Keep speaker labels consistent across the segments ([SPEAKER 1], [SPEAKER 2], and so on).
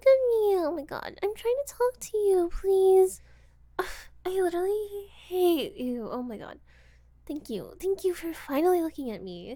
[SPEAKER 1] look at me. Oh my god. I'm trying to talk to you, please. Ugh, I literally hate you. Oh my god. Thank you. Thank you for finally looking at me.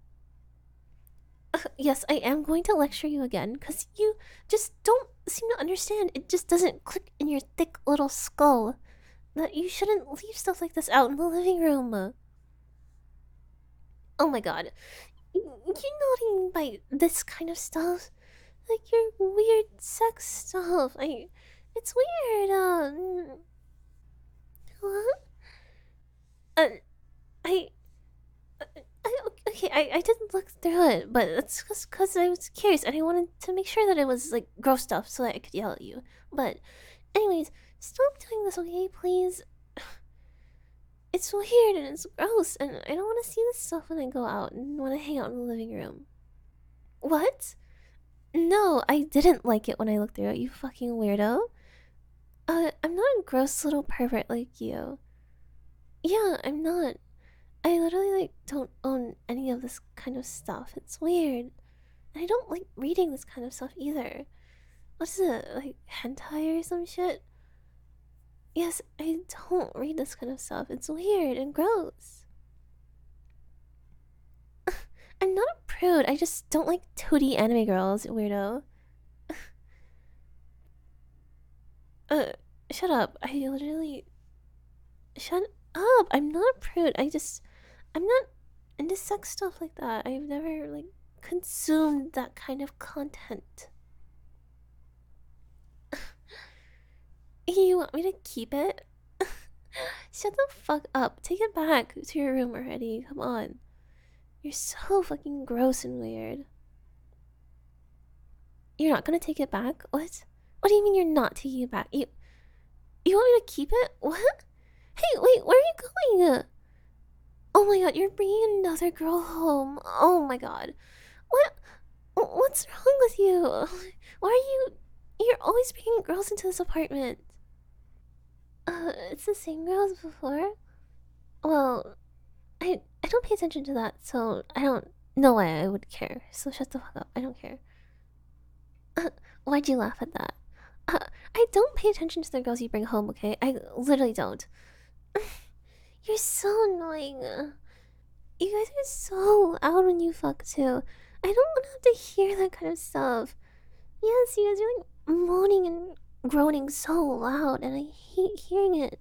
[SPEAKER 1] Yes, I am going to lecture you again because you just don't seem to understand. It just doesn't click in your thick little skull that you shouldn't leave stuff like this out in the living room. Oh my god. You know what I mean by this kind of stuff? Like your weird sex stuff. It's weird. What? Uh, I, okay, I didn't look through it, but it's just because I was curious and I wanted to make sure that it was like gross stuff so that I could yell at you. But, anyways, stop doing this, okay, please? It's weird and it's gross, and I don't want to see this stuff when I go out and want to hang out in the living room. What? No, I didn't like it when I looked through it, you fucking weirdo. I'm not a gross little pervert like you. Yeah, I'm not. I literally like don't own any of this kind of stuff. It's weird. And I don't like reading this kind of stuff either. What is it, like hentai or some shit? Yes, I don't read this kind of stuff. It's weird and gross. I'm not a prude. I just don't like tooty anime girls, weirdo. Uh, Shut up. I literally. Shut up. I'm not a prude. I'm not into sex stuff like that. I've never, like, consumed that kind of content. You want me to keep it? Shut the fuck up. Take it back to your room already. Come on. You're so fucking gross and weird. You're not gonna take it back? What? What do you mean you're not taking it back? You want me to keep it? What? Hey, wait, where are you going? Oh my god, you're bringing another girl home. Oh my god. What? What's wrong with you? Why are you... You're always bringing girls into this apartment. It's the same girl as before? Well, I don't pay attention to that, so I don't know why I would care. So shut the fuck up. I don't care. Why'd you laugh at that? I don't pay attention to the girls you bring home, okay? I literally don't. You're so annoying. You guys are so loud when you fuck too. I don't want to have to hear that kind of stuff. Yes, you guys are like moaning and groaning so loud, and I hate hearing it.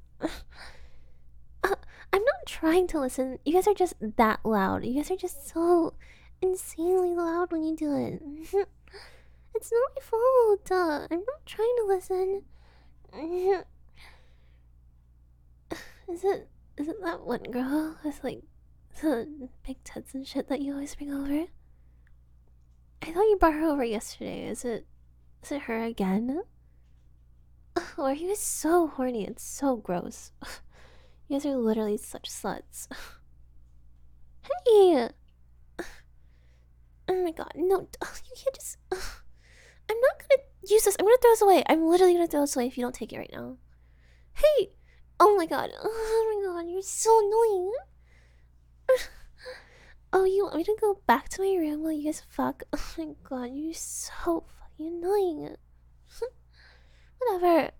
[SPEAKER 1] I'm not trying to listen. You guys are just that loud. You guys are just so insanely loud when you do it. It's not my fault. I'm not trying to listen. Is it that one girl with like the big tits and shit that you always bring over? I thought you brought her over yesterday. Is it her again? Oh, are you guys so horny? It's so gross. You guys are literally such sluts. Hey! Oh my god, no, you can't just. I'm not gonna use this. I'm gonna throw this away. I'm literally gonna throw this away if you don't take it right now. Hey! Oh my god. Oh my god, you're so annoying. Oh, you want me to go back to my room while you guys fuck? Oh my god, you're so fucking annoying. Whatever.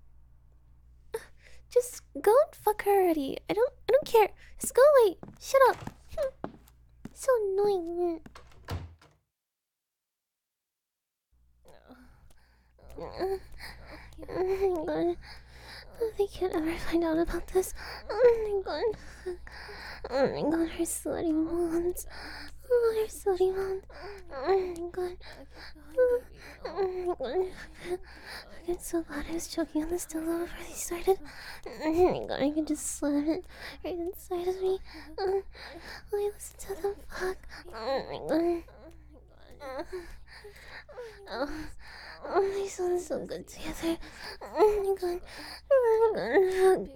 [SPEAKER 1] Just go and fuck her already. I don't care. Just go away. Shut up. So annoying. Oh my god. They can't ever find out about this. Oh my god. Oh my god, her sweaty moans. Oh, her sweaty moans. Oh my god. Oh my god. I'm so glad I was choking on this dildo before they started. Oh my god, I can just slam it right inside of me. Let me listen to them fuck. Oh my god. Oh, they sound so good together. Oh my god. Oh my god.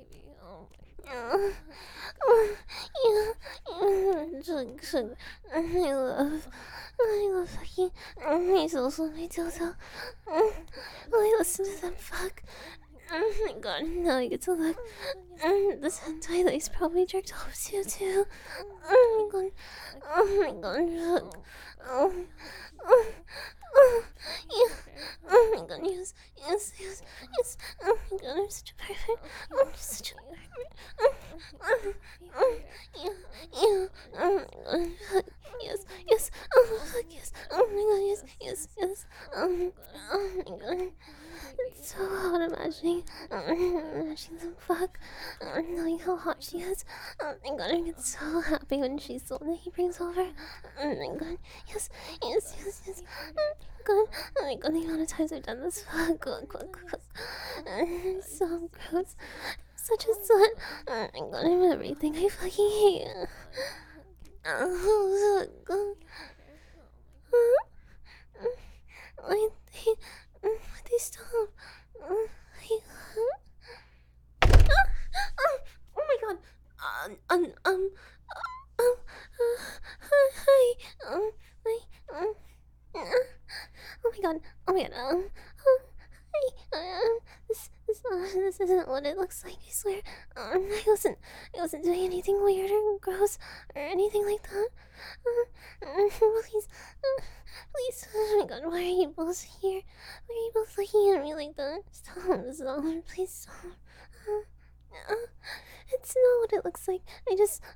[SPEAKER 1] I love fucking measles on my dildo. I listen to them fuck. Oh my god, now I get to look. This hentai that he's probably jerked off to too. Oh my god. Oh my god, look. Oh. Oh, yeah. Oh my god, yes, yes, yes, yes. Oh my god, I'm such a pervert. I'm such a pervert. Yeah, yeah. Oh my god, yes, yes. Oh fuck, yes. Oh my god, yes, yes, yes. Oh my god. It's so hot imagining the fuck, knowing how hot she is. Oh my god, I get so happy when she's the one that he brings over. Oh my god, yes, yes, yes, yes. Oh my god, the amount of times I've done this. Fuck, so gross. Such a slut. Oh my god, I'm everything I fucking hate. Oh, so good. They stop. Oh my god. Hi. Hi. Oh my god. Oh my god. Hi. This isn't what it looks like. I swear. I wasn't doing anything weird or gross or anything like that. Please, please. Oh my god. Why are you both here? Why are you both looking at me like that? Stop. Please stop. It's not what it looks like. I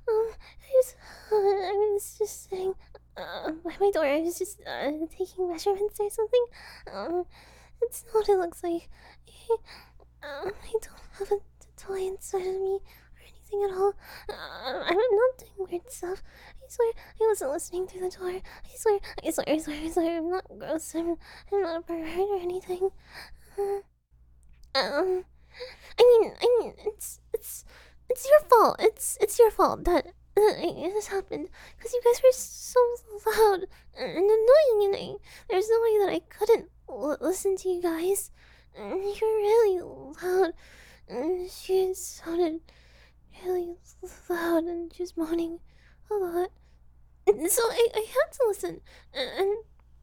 [SPEAKER 1] was just sitting by my door. I was just taking measurements or something. It's not what it looks like. I don't have a toy inside of me or anything at all. I'm not doing weird stuff. I swear I wasn't listening through the door. I swear. I'm not gross. I'm not a pervert or anything. I mean, it's your fault. It's your fault that this happened because you guys were so loud and annoying, and there's no way that I couldn't listen to you guys. You're really loud. She sounded really loud, and she was moaning a lot. And so I had to listen. And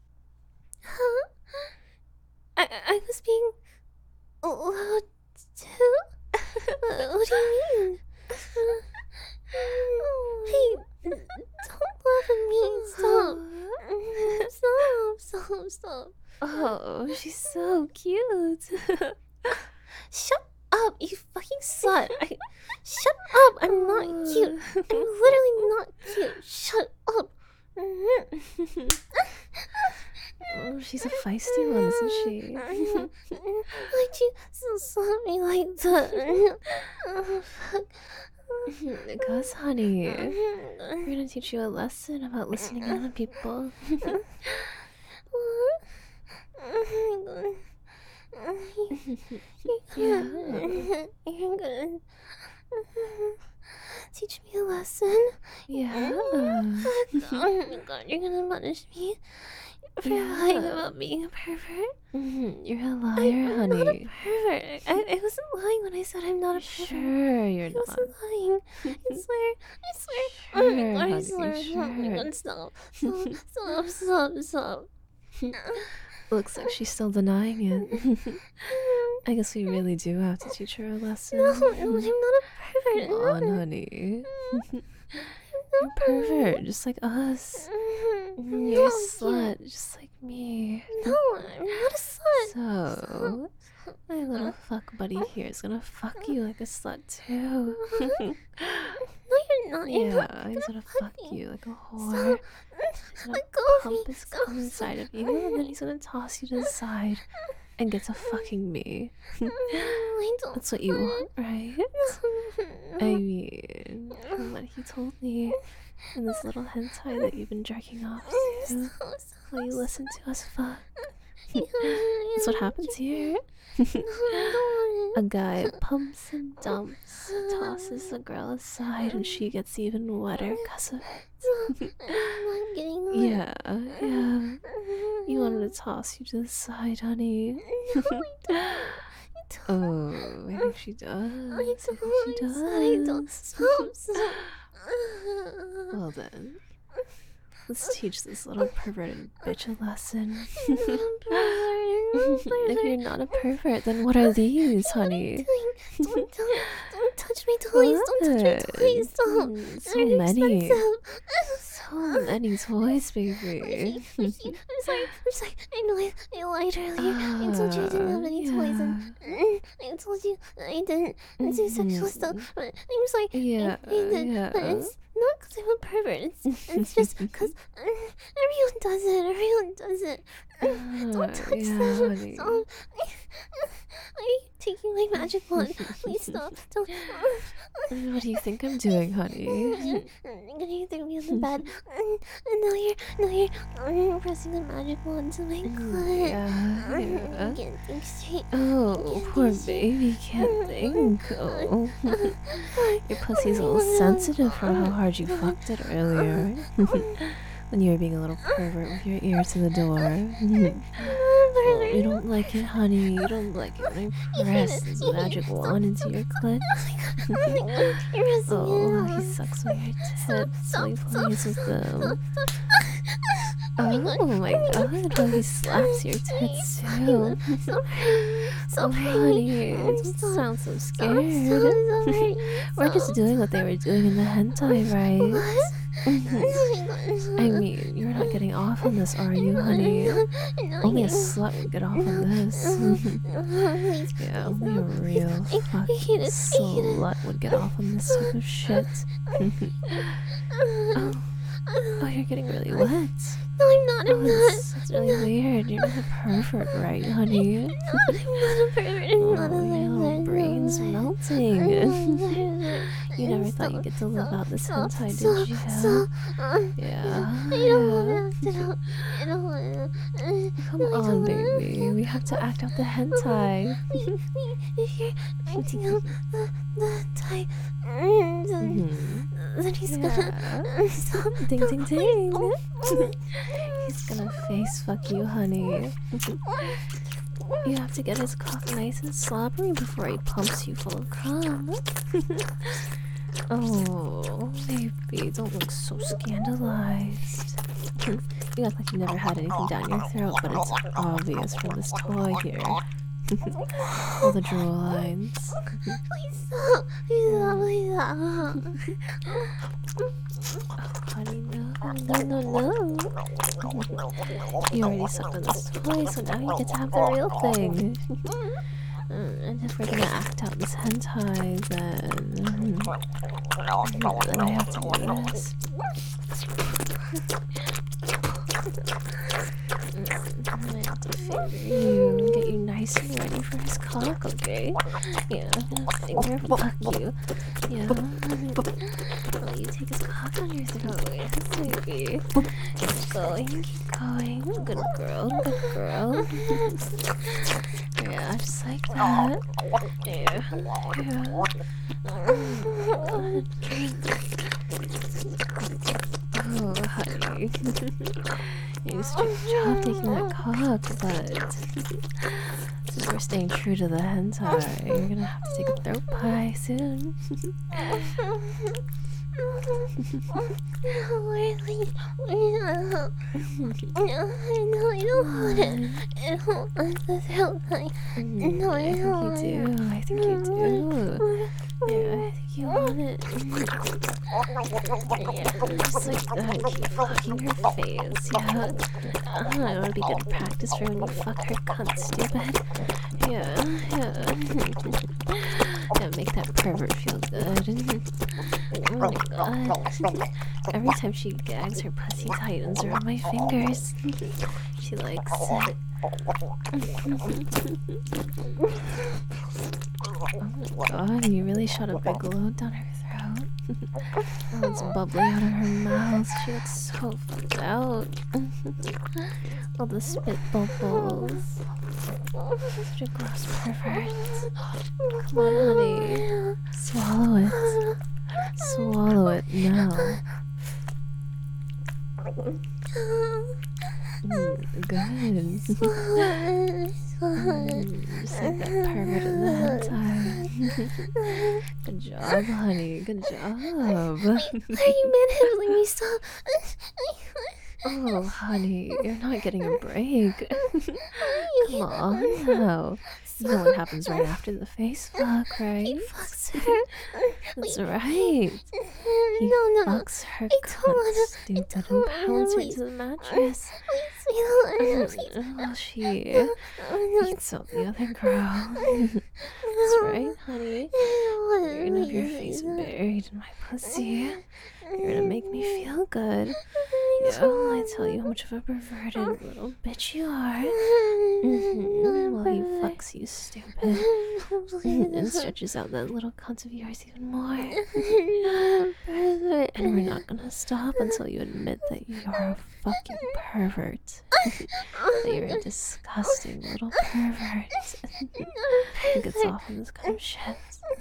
[SPEAKER 1] I was being loud too. What do you mean? Hey, don't laugh at me. Stop. Oh, she's so cute. Shut up, you fucking slut. Shut up, I'm not cute. I'm literally not cute. Shut up. Oh, she's a feisty one, isn't she? Why'd you slap me like that? Oh, fuck. Because, honey, we're gonna teach you a lesson about listening to other people. You're gonna teach me a lesson? Yeah. Oh my god, you're gonna punish me for lying about being a pervert? You're a liar, honey. I'm not a pervert. I wasn't lying when I said I'm not a pervert. Sure, you're not. I wasn't lying. I swear.
[SPEAKER 2] Sure,
[SPEAKER 1] Oh my god, I
[SPEAKER 2] honey,
[SPEAKER 1] swear.
[SPEAKER 2] sure.
[SPEAKER 1] Oh my god, stop. Stop.
[SPEAKER 2] Looks like she's still denying it. I guess we really do have to teach her a lesson.
[SPEAKER 1] No, I'm not a pervert.
[SPEAKER 2] Come on, honey. You're a pervert, just like us. You're a slut, just like me.
[SPEAKER 1] No, I'm not a slut.
[SPEAKER 2] So, my little fuck buddy here is gonna fuck you like a slut too.
[SPEAKER 1] No, you're not. You're
[SPEAKER 2] Yeah,
[SPEAKER 1] not
[SPEAKER 2] he's gonna fuck
[SPEAKER 1] me.
[SPEAKER 2] you like a whore. He's gonna
[SPEAKER 1] Let go of me.
[SPEAKER 2] pump his cum inside of you, and then he's gonna toss you to the side and get to fucking me.
[SPEAKER 1] I don't.
[SPEAKER 2] That's what you want, right? I mean, from what he told me, and this little hentai that you've been jerking off to while you listen to us fuck. That's what happens here. A guy pumps and dumps, tosses the girl aside, and she gets even wetter because of it.
[SPEAKER 1] I'm getting wet.
[SPEAKER 2] Yeah. You want him to toss you to the side, honey?
[SPEAKER 1] No, I don't.
[SPEAKER 2] Oh, I think she does.
[SPEAKER 1] I don't. Stop.
[SPEAKER 2] Well then, let's teach this little perverted bitch a lesson. If you're not a pervert, then what are these, honey?
[SPEAKER 1] Don't touch my toys. Don't touch my toys. Stop.
[SPEAKER 2] So many.
[SPEAKER 1] Expensive. So
[SPEAKER 2] So many toys, baby.
[SPEAKER 1] I'm sorry. I know I lied earlier. I told you I didn't have any toys, and I told you I didn't do sexual stuff. But I'm sorry.
[SPEAKER 2] Yeah,
[SPEAKER 1] I did.
[SPEAKER 2] yeah.
[SPEAKER 1] But it's not because I'm a pervert. It's just because everyone does it. Everyone does it. Don't touch
[SPEAKER 2] yeah,
[SPEAKER 1] them.
[SPEAKER 2] honey.
[SPEAKER 1] Stop. Are you taking my magic wand? Please stop. Don't.
[SPEAKER 2] What do you think I'm doing, honey?
[SPEAKER 1] I'm gonna throw me on the bed. And now you're pressing the magic wand to my clit.
[SPEAKER 2] Yeah,
[SPEAKER 1] I
[SPEAKER 2] yeah.
[SPEAKER 1] can't think straight.
[SPEAKER 2] Oh, poor baby can't think. Oh. Your pussy's a little sensitive from how hard you fucked it earlier. When you were being a little pervert with your ear to the door. Oh, you don't like it, honey. You don't like it when I press this magic wand into your clit. Oh, he sucks on your tits while he plays with them. Oh my god, oh, he slaps your tits too. Oh, honey, don't sound so scared. We're just doing what they were doing in the hentai, right? I mean, you're not getting off on this, are you, honey? Only a slut would get off on this. Yeah, only a real fucking slut would get off on this type of shit. Oh, you're getting really wet.
[SPEAKER 1] No, I'm not. I'm not.
[SPEAKER 2] That's really weird. You're not a pervert, right, honey?
[SPEAKER 1] I'm not a pervert. I'm not a
[SPEAKER 2] Oh, your little
[SPEAKER 1] pervert.
[SPEAKER 2] brain's melting. You never thought you'd get to live out this hentai, did you? Yeah.
[SPEAKER 1] I don't want to act it out. I don't want to.
[SPEAKER 2] Come on, baby. We have to act out the hentai.
[SPEAKER 1] If you're acting out the hentai, then he's gonna stop.
[SPEAKER 2] Ding, ding, ding. He's gonna face fuck you, honey. You have to get his cock nice and slobbery before he pumps you full of cum. Oh, baby, don't look so scandalized. You act like you never had anything down your throat, but it's obvious from this toy here. All the drool lines.
[SPEAKER 1] Please stop. Please stop. Please stop.
[SPEAKER 2] Oh, honey, no. You already sucked on this toy, so now you get to have the real thing. And if we're gonna act out this hentai, then I have to do this. I have to finger you and get you nice and ready for his cock, okay? Yeah, finger fuck you. Yeah. Oh, you take his cock on your throat. Yes, baby. Keep going. Good girl. Yeah, just like that. Yeah. Oh, honey. You did a good job taking that cock, but since we're staying true to the hentai, you're gonna have to take a throat pie soon.
[SPEAKER 1] I don't want it. I don't want the throat pie. No, I don't want it.
[SPEAKER 2] I think you do. Yeah, I think you want it. Yeah, just like that. Keep fucking her face. Yeah. It would be good practice for when you fuck her cunt, stupid. Yeah. Yeah, make that pervert feel good. Oh my god. Every time she gags, her pussy tightens around my fingers. She likes it. Oh my god, you really shot a big load down her throat. Oh, it's bubbly out of her mouth. She looks so fucked out. All the spit bubbles. Such a gross pervert. Come on, honey. Swallow it. Swallow it now. Good. Just like that pervert in the hentai. Good job, honey. Good job.
[SPEAKER 1] Why are you manhandling me? Stop.
[SPEAKER 2] Oh, honey, you're not getting a break. Come on, no. You know what happens right after the face fuck, right?
[SPEAKER 1] He fucks her.
[SPEAKER 2] That's right. He
[SPEAKER 1] No.
[SPEAKER 2] fucks her
[SPEAKER 1] I don't
[SPEAKER 2] cunt,
[SPEAKER 1] wanna-
[SPEAKER 2] stupid,
[SPEAKER 1] I
[SPEAKER 2] and
[SPEAKER 1] don't
[SPEAKER 2] pounds her
[SPEAKER 1] wanna-
[SPEAKER 2] to the mattress. Well, she eats up the other girl. That's right, honey. You're gonna have your face buried in my pussy. You're gonna make me feel good. Yeah, I tell you how much of a perverted little bitch you are. While he fucks you, stupid. And stretches out that little cunt of yours even more. And we're not gonna stop until you admit that you're a fucking pervert. That you're a disgusting little pervert. Who gets off on this kind of shit.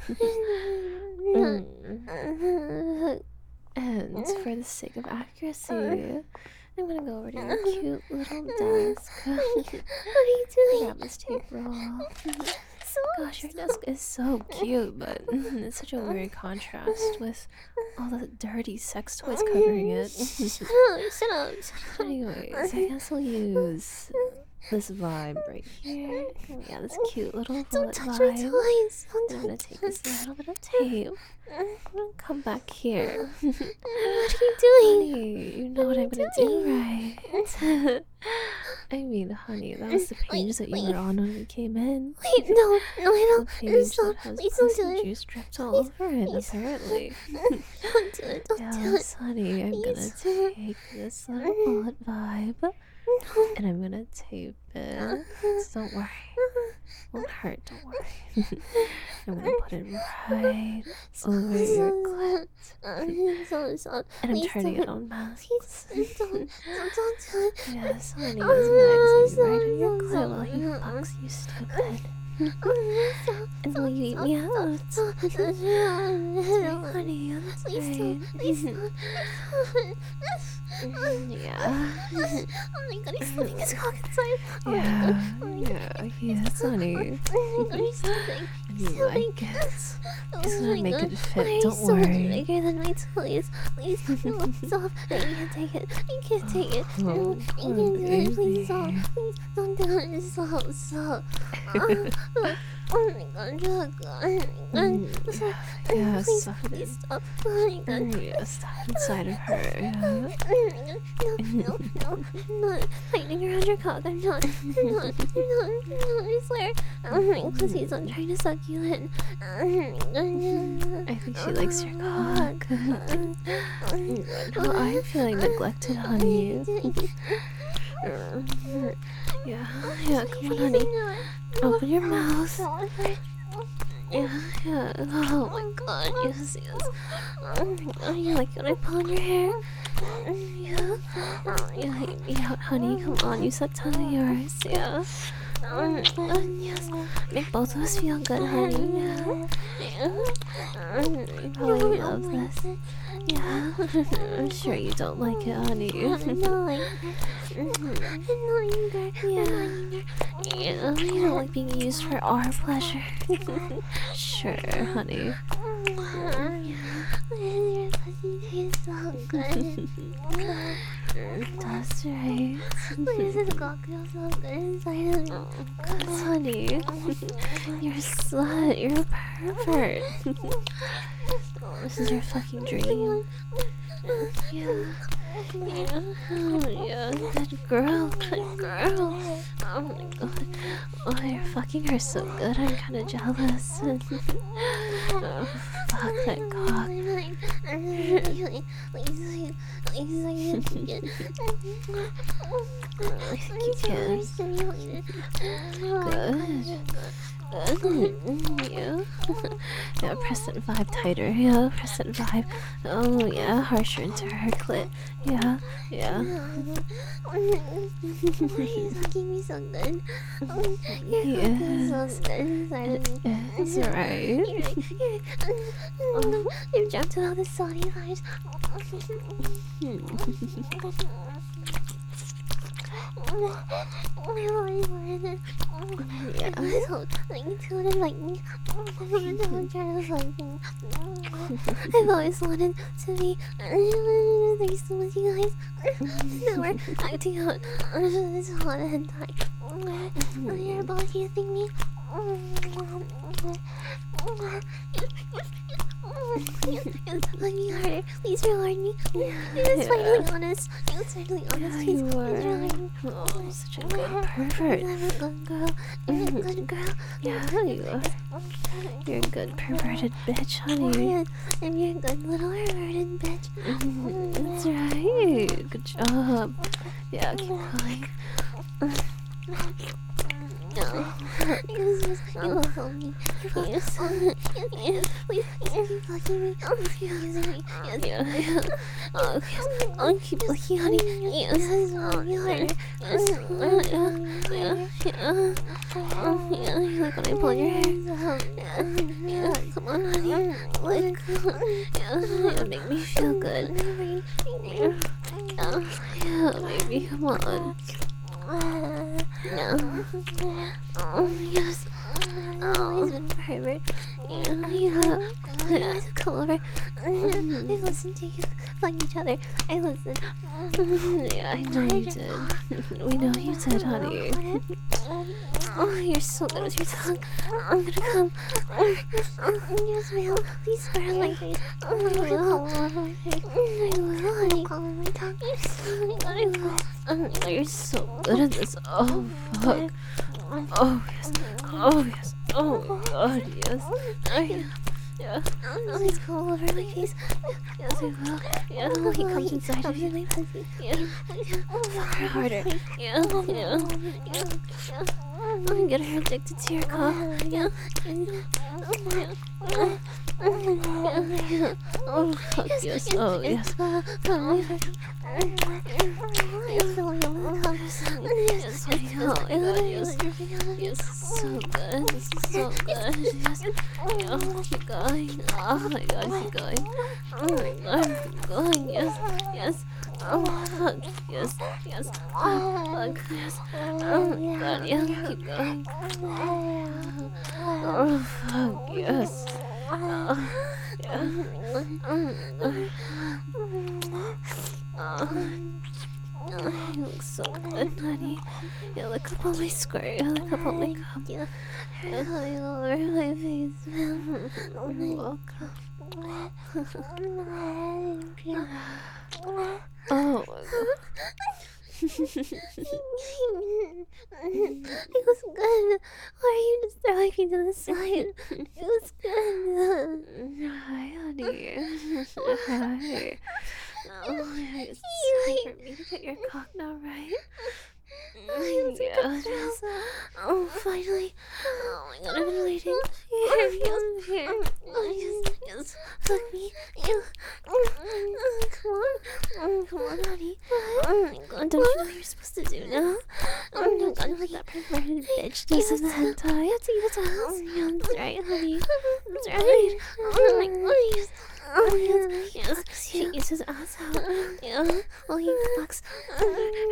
[SPEAKER 2] And for the sake of accuracy, I'm gonna go over to your cute little desk.
[SPEAKER 1] What are you doing?
[SPEAKER 2] Grab this tape roll. Gosh, your desk is so cute, but it's such a weird contrast with all the dirty sex toys covering it.
[SPEAKER 1] Shut up.
[SPEAKER 2] Anyways, I guess I'll use this vibe right here. Yeah, this cute little
[SPEAKER 1] Don't
[SPEAKER 2] bullet
[SPEAKER 1] touch my
[SPEAKER 2] vibe.
[SPEAKER 1] toys.
[SPEAKER 2] I'm gonna take this little bit of tape. I'm gonna come back here.
[SPEAKER 1] What are you doing?
[SPEAKER 2] Honey, you know what I'm gonna do, right? I mean, honey, that was the page that you were on when we came in.
[SPEAKER 1] Wait, no, I
[SPEAKER 2] The
[SPEAKER 1] don't.
[SPEAKER 2] page
[SPEAKER 1] Stop.
[SPEAKER 2] that has
[SPEAKER 1] Please don't do
[SPEAKER 2] pussy
[SPEAKER 1] it.
[SPEAKER 2] juice dripped all over it, apparently.
[SPEAKER 1] Don't do it. Don't do
[SPEAKER 2] Yes,
[SPEAKER 1] it.
[SPEAKER 2] honey, I'm gonna
[SPEAKER 1] Please.
[SPEAKER 2] take this little bullet vibe and I'm gonna tape it. So don't worry. Won't hurt, don't worry. I'm gonna put it right over your clit.
[SPEAKER 1] Stop.
[SPEAKER 2] And I'm
[SPEAKER 1] Please
[SPEAKER 2] turning
[SPEAKER 1] don't.
[SPEAKER 2] it on max.
[SPEAKER 1] Please don't do it.
[SPEAKER 2] Yes, honey, this mag's gonna be right on your clit while he fucks you, stupid. And will you eat me out? Honey, that's right. Yeah.
[SPEAKER 1] Oh my god, he's slipping his cock inside. Oh my
[SPEAKER 2] Yeah,
[SPEAKER 1] god.
[SPEAKER 2] yeah, yes, honey.
[SPEAKER 1] Oh my god, he's slipping.
[SPEAKER 2] You like it.
[SPEAKER 1] Oh
[SPEAKER 2] Just gonna
[SPEAKER 1] my
[SPEAKER 2] make
[SPEAKER 1] god.
[SPEAKER 2] it fit,
[SPEAKER 1] Why are you
[SPEAKER 2] don't
[SPEAKER 1] so much
[SPEAKER 2] worry.
[SPEAKER 1] bigger than my toys? Please, no, stop. I can't take it. I can't take it.
[SPEAKER 2] Oh,
[SPEAKER 1] No, I
[SPEAKER 2] poor
[SPEAKER 1] can't do it. Please
[SPEAKER 2] baby.
[SPEAKER 1] stop. Please don't do it. Stop. Oh my god, oh my god. Stop.
[SPEAKER 2] Yeah,
[SPEAKER 1] Please,
[SPEAKER 2] stop it.
[SPEAKER 1] please stop. Oh my god.
[SPEAKER 2] Yeah, stop inside of her. Yeah.
[SPEAKER 1] No, I'm not tightening around your cock. I'm not. I swear. Oh my pussies, I'm trying to suck you in.
[SPEAKER 2] I think she likes your cock. Oh, I'm feeling neglected, honey. Yeah, come on, honey. Open your mouth. Yeah. Oh my god, yes. Oh my god, you like when I pull on your hair? Yeah, eat me out, honey. Come on, use that tongue of yours. Yeah. Oh my god, yes. Make both of us feel good, honey. You probably love this. Yeah. I'm sure you don't like it, honey. Yeah, you don't like being used for our pleasure. Sure, honey.
[SPEAKER 1] Your pussy tastes so good.
[SPEAKER 2] That's right.
[SPEAKER 1] Why does this cock feel so good inside of me?
[SPEAKER 2] Cause, honey, you're a slut. You're a pervert. This is your fucking dream. Yeah. Oh, yeah. Good girl. Oh my god. Oh, you're fucking her so good. I'm kind of jealous. Oh, fuck that cock. I think you can. Good. Yeah. Yeah, press that vibe tighter. Yeah, press that vibe. Oh, yeah, harsher into her clit. Yeah.
[SPEAKER 1] He's fucking me so good.
[SPEAKER 2] Yes.
[SPEAKER 1] So good inside of me.
[SPEAKER 2] It's alright.
[SPEAKER 1] You've jumped to all the salty vibes. Yeah. So, like, you two would like me. I'm trying to like me. I've always wanted to be threesome with you guys. Now we're acting out this hot hentai. You're both using me. Let me harder. Please reward me. It's finally honest. It's finally honest. Please reward me.
[SPEAKER 2] Oh, such a good pervert.
[SPEAKER 1] I'm a good girl. I'm a good girl.
[SPEAKER 2] Yeah, you are. You're a good perverted bitch, honey.
[SPEAKER 1] And you're a good little perverted bitch.
[SPEAKER 2] That's right. Good job. Yeah, keep going.
[SPEAKER 1] No. You will help me. Yes. Please keep fucking me. Keep using me. Yes.
[SPEAKER 2] Yeah. Oh, yes. I'll keep looking, honey.
[SPEAKER 1] Yes. This will be harder.
[SPEAKER 2] Yeah. Oh, yeah. You like when I pull your hair? Yeah. Come on, honey. Like, yeah. Make me feel good. Yeah, baby, come on. No. Oh, yes. Oh,
[SPEAKER 1] Always been pervert.
[SPEAKER 2] yeah.
[SPEAKER 1] Come over. I listen to you fuck each other. I listen.
[SPEAKER 2] Yeah, I know you did. We know you did, honey.
[SPEAKER 1] Oh, you're so good with your tongue. I'm gonna come. Yes, ma'am. Please spread out my face. I will. Honey. My tongue.
[SPEAKER 2] You're so good at this. Oh, fuck. Oh, yes. Oh, yes. Oh, my God, yes. Yeah.
[SPEAKER 1] Please come all over my face.
[SPEAKER 2] Yes, I will. Yeah,
[SPEAKER 1] Oh,
[SPEAKER 2] he comes inside of you.
[SPEAKER 1] my pussy.
[SPEAKER 2] Yeah. Fuck her harder. Yeah. I'm gonna get her addicted to your cock. Yeah. Oh, fuck yes. Oh, yes. Yes, I know. Oh, my God, yes. Yes, so good. This is so good. Yes. Oh, keep going. Oh, my God, keep going. Oh, my God, keep going. Yes. Oh, fuck. Yes. Oh, fuck. Yes. Oh, my God, yeah. Keep going. Oh, fuck. Yes. Oh, yeah. You look so good, honey. You look up on my skirt. You look up on my cup.
[SPEAKER 1] Yeah. All over my face.
[SPEAKER 2] You're welcome. Oh, my God.
[SPEAKER 1] It was good. Why are you just throwing me to the side? It was good.
[SPEAKER 2] Hi, honey. Hi. Oh, yeah, it's time for me to get your cock now, right? Yeah.
[SPEAKER 1] Oh, finally.
[SPEAKER 2] Oh my God, I've been waiting. Here.
[SPEAKER 1] Oh, yes. Fuck me. Yeah. Come on, honey. Oh my God, don't you know what you're supposed to do now? Oh my God, like that perverted bitch does in the hentai. That's right, honey. That's right. Oh my God, yes. Oh, yes. He eats his ass out. Yeah. Well, he fucks her.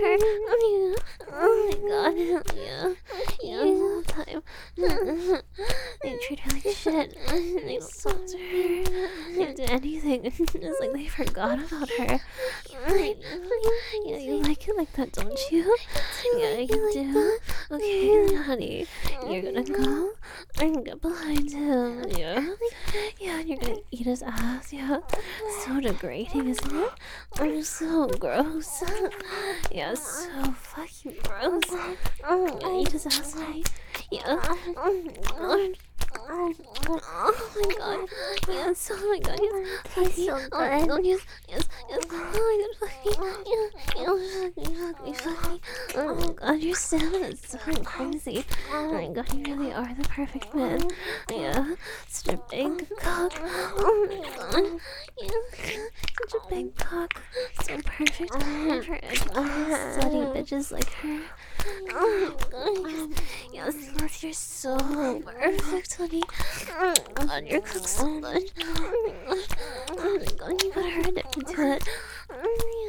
[SPEAKER 1] Oh my God. Yeah. The whole time. They treat her like shit. They assault her. They don't do anything. It's like they forgot about her. Yeah, you like it like that, don't you? Yeah, you do. Okay, honey. You're gonna go and get behind him. Yeah. Yeah, and you're gonna eat his ass. Yeah. So degrading, isn't it? I'm so gross. Yeah, so fucking gross. I'm gonna eat his ass, right? Yeah. Oh my God. Oh my God. Yes. Oh my God. Yes. Tastes so good. Oh my God. Yes. Oh my God. Fuck me. Oh my God. Your stamina is so crazy. Oh my God. You really are the perfect man. Yeah. Such a big cock. Oh my God. Yeah. Such a big cock. So perfect for educated, study bitches like her. Oh my God. Yes, you're so perfect, honey. Oh my God, your cook's so good. Oh my God, you got her addicted to it.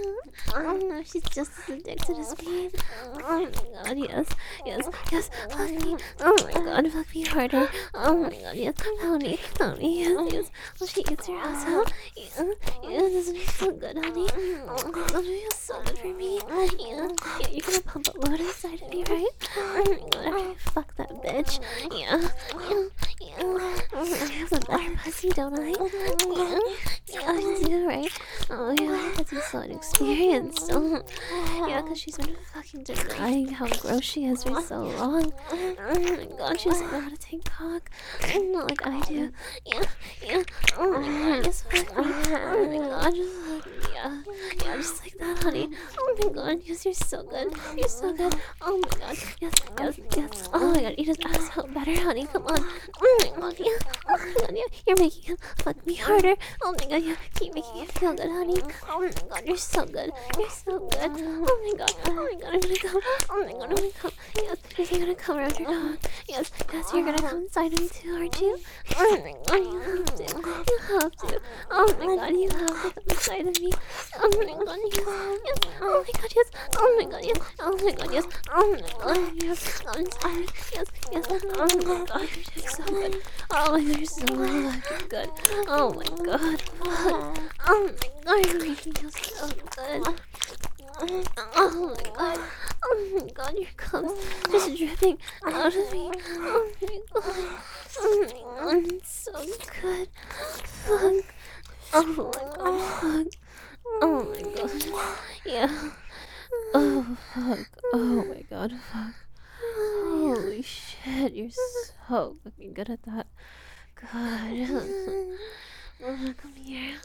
[SPEAKER 1] Oh no, she's just as addicted as me. Oh my god, yes, yes, yes, fuck me. Oh my god, fuck me harder. Oh my god, yes, honey, honey, yes, yes. Well, she eats her ass out. Yeah, yeah, doesn't it feel good, honey? Oh, doesn't it feel so good for me? Yeah, yeah, you're gonna pump a load inside of me, right? Oh my god, after you fuck that bitch. Yeah, yeah, yeah. I have a better pussy, don't I? Yeah, yeah, I do, right? Oh yeah, because he's so inexperienced. Yeah, because she's been fucking denying how gross she is for so long. Oh my god, she doesn't know how to take cock. Not like I do. Yeah, yeah. Oh my god, just fuck me. Oh my god, just fuck me. Yeah, yeah, just like that, honey. Oh my god, yes, you're so good. You're so good. Oh my god, yes, yes, yes. Oh my god, you just ask out better, honey. Come on. Oh my god, yeah. Oh my god, yeah. You're making him fuck me harder. Oh my god, yeah. Keep making it feel good, honey. Oh my god, you're so good. You're so good. Oh my god. Oh my god, I'm gonna come. Oh my god, I'm gonna come. Yes, you're gonna come around your dog. Yes, yes, you're gonna come inside him too, aren't you? Oh my god, you have to. You have to. Oh my god, you have to come inside of me. Oh my god, yes. Yes. Oh my god, yes. Oh my god, yes. Oh my god, yes. Oh my god, yes. Come inside. Yes, yes. Oh my god, you're so good. Oh my god, you're so fucking good. Oh my god, fuck. Oh my god, you're making me so good. Oh my god. Oh my god, your cum's just dripping out of me. Oh my god. Oh my god, it's so good. Fuck. Oh my god, fuck. Oh my god. Yeah.
[SPEAKER 2] Oh fuck. Oh my god, fuck. Holy shit, you're so fucking good at that. God.
[SPEAKER 1] Oh, come here.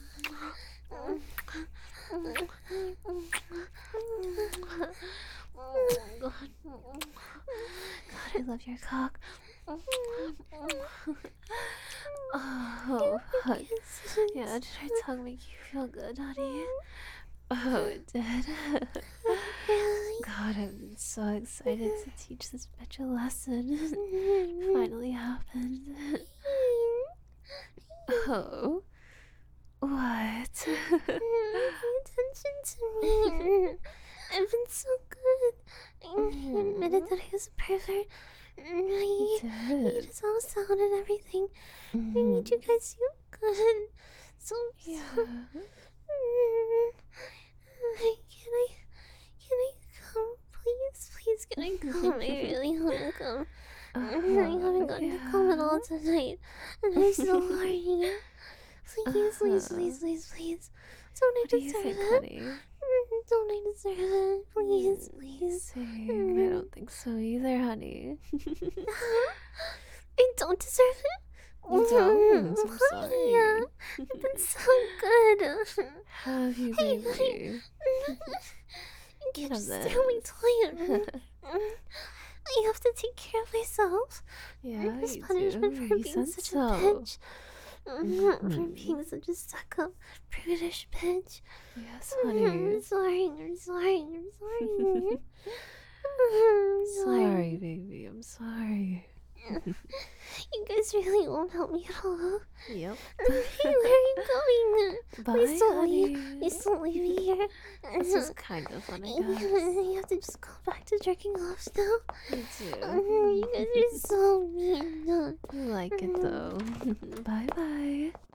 [SPEAKER 1] Oh my god. God, I love your cock.
[SPEAKER 2] Oh fuck. Yeah, did our tongue make you feel good, honey? Oh, it did. God, I've been so excited to teach this bitch a lesson. It finally happened. Oh. What?
[SPEAKER 1] Pay attention to me. I've been so good. He admitted that he was a pervert. He made his own sound and everything. I made you guys feel good. So,
[SPEAKER 2] Yeah.
[SPEAKER 1] Can I come? Please, can I come? I really want to come. I haven't gotten to come at all tonight. And I'm so horny. Please. Don't I deserve it?
[SPEAKER 2] Honey?
[SPEAKER 1] Don't I deserve it? Please.
[SPEAKER 2] Same. I don't think so either, honey.
[SPEAKER 1] I don't deserve it?
[SPEAKER 2] You don't? I'm
[SPEAKER 1] Why?
[SPEAKER 2] sorry.
[SPEAKER 1] It's been so good.
[SPEAKER 2] Have you, baby?
[SPEAKER 1] You can't just
[SPEAKER 2] Love
[SPEAKER 1] stay on my toilet. I have to take care of myself.
[SPEAKER 2] Yeah,
[SPEAKER 1] This
[SPEAKER 2] you
[SPEAKER 1] punishment
[SPEAKER 2] do.
[SPEAKER 1] for
[SPEAKER 2] You
[SPEAKER 1] being
[SPEAKER 2] said
[SPEAKER 1] such
[SPEAKER 2] so.
[SPEAKER 1] a bitch. For being such a stuck-up, prudish bitch.
[SPEAKER 2] Yes,
[SPEAKER 1] I'm
[SPEAKER 2] honey.
[SPEAKER 1] sorry. I'm
[SPEAKER 2] Sorry, baby. I'm sorry.
[SPEAKER 1] You guys really won't help me at all.
[SPEAKER 2] Yep.
[SPEAKER 1] Where are you going?
[SPEAKER 2] Bye,
[SPEAKER 1] Please don't
[SPEAKER 2] honey.
[SPEAKER 1] leave. Please don't leave me here.
[SPEAKER 2] This is kind of fun, I guess.
[SPEAKER 1] You have to just go back to jerking off now.
[SPEAKER 2] You do.
[SPEAKER 1] You guys are so mean.
[SPEAKER 2] You like it, though. Bye-bye.